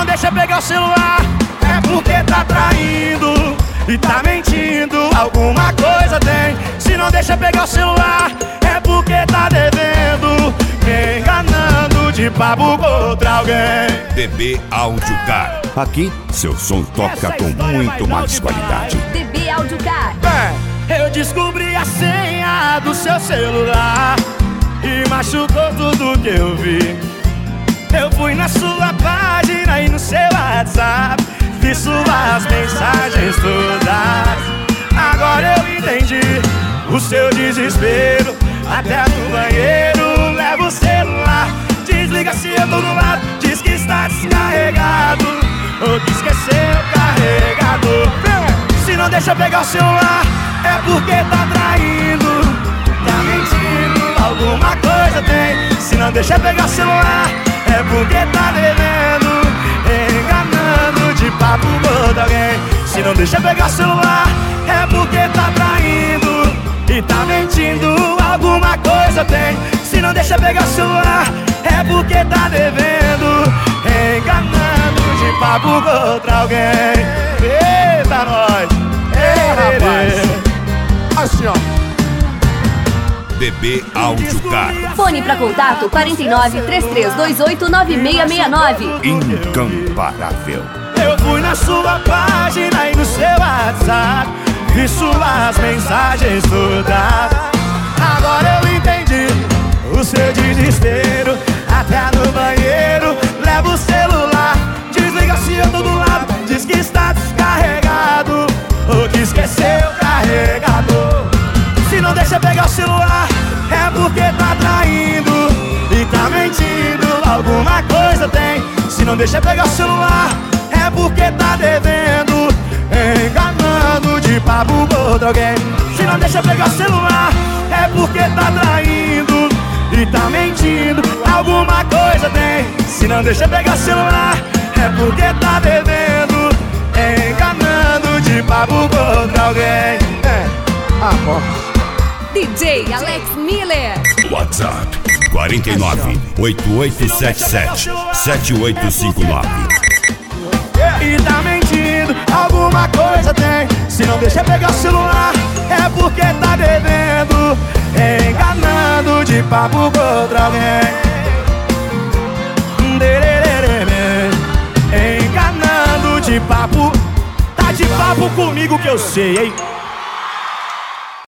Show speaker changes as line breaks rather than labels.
não deixa pegar o celular, é porque tá traindo e tá mentindo, alguma coisa tem. Se não deixa pegar o celular, é porque tá devendo, me enganando de papo com outra alguém.
DB Áudio Car. Aqui, seu som toca com muito mais qualidade.
DB Áudio Car.
Eu descobri a senha do seu celular e machucou tudo que eu vi. Eu fui na sua página e no seu WhatsApp, vi suas mensagens todas. Agora eu entendi o seu desespero. Até no banheiro leva o celular, desliga se eu tô do lado, diz que está descarregado ou que esqueceu o carregador. Se não deixa pegar o celular, é porque tá traindo, tá mentindo, alguma coisa tem. Se não deixa pegar o celular, é porque tá devendo, enganando de papo com outra alguém. Se não deixa pegar o celular, é porque tá traindo e tá mentindo, alguma coisa tem. Se não deixa pegar o celular, é porque tá devendo, enganando de papo com outra alguém. Eita nós,
rapaz. Assim, ó.
DB Áudio Car.
Fone pra contato 49 3328 9669.
Incomparável.
Eu fui na sua página e no seu WhatsApp, vi suas mensagens todas. Agora eu entendi o seu desespero. Até no banheiro leva o celular, desliga se eu tô do lado, diz que está descarregado ou que esqueceu o carregador. Se não deixa pegar o celular, é porque tá traindo e tá mentindo, alguma coisa tem. Se não deixa pegar o celular, é porque tá devendo, enganando de papo com outra alguém. Se não deixa pegar o celular, é porque tá traindo e tá mentindo, alguma coisa tem. Se não deixa pegar o celular, é porque tá devendo, enganando de papo com outra alguém.
DJ Alex Miller.
WhatsApp 49 8877 7859.
E tá mentindo, alguma coisa tem. Se não deixa pegar o celular, é porque tá devendo, enganando de papo com outra alguém. Enganando de papo, tá de papo comigo que eu sei, hein?